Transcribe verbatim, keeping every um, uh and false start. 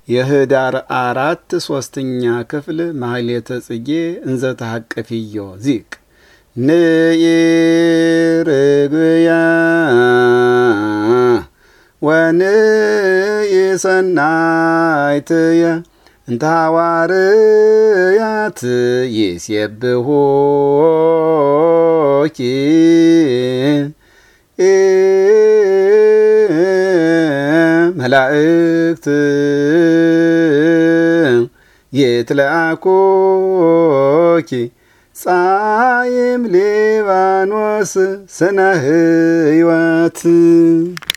የህዳር አራት ሶስተኛ ክፍል ማህሌተ ጽጌ እንዘ ተሐቀፊዮ ዚቅ ንይርግያ ወንይሰናይትየ እንተ ሐዋርያት ይሴብሖኪ መላእክት ይትለአኮኪ ጻይም ሊባኖስ ስነ ሕይወት